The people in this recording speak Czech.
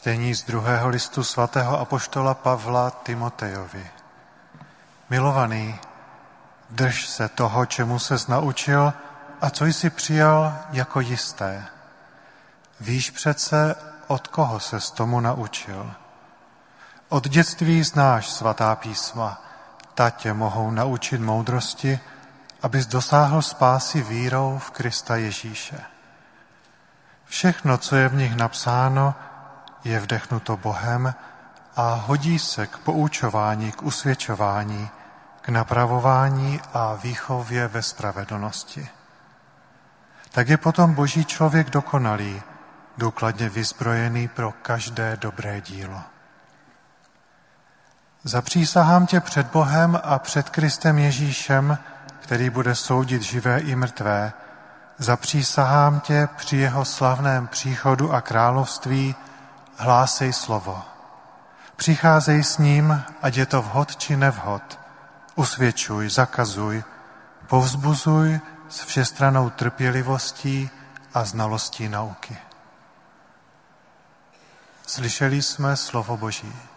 Čtení z druhého listu svatého apoštola Pavla Timotejovi. Milovaný, drž se toho, čemu ses naučil a co jsi přijal jako jisté. Víš přece, od koho ses tomu naučil. Od dětství znáš svatá písma, ta tě mohou naučit moudrosti, abys dosáhl spásy vírou v Krista Ježíše. Všechno, co je v nich napsáno, je vdechnuto Bohem a hodí se k poučování, k usvědčování, k napravování a výchově ve spravedlnosti. Tak je potom Boží člověk dokonalý, důkladně vyzbrojený pro každé dobré dílo. Zapřísahám tě před Bohem a před Kristem Ježíšem, který bude soudit živé i mrtvé, zapřísahám tě při jeho slavném příchodu a království, hlásej slovo. Přicházej s ním, ať je to vhod či nevhod. Usvědčuj, zakazuj, povzbuzuj s všestrannou trpělivostí a znalostí nauky. Slyšeli jsme slovo Boží.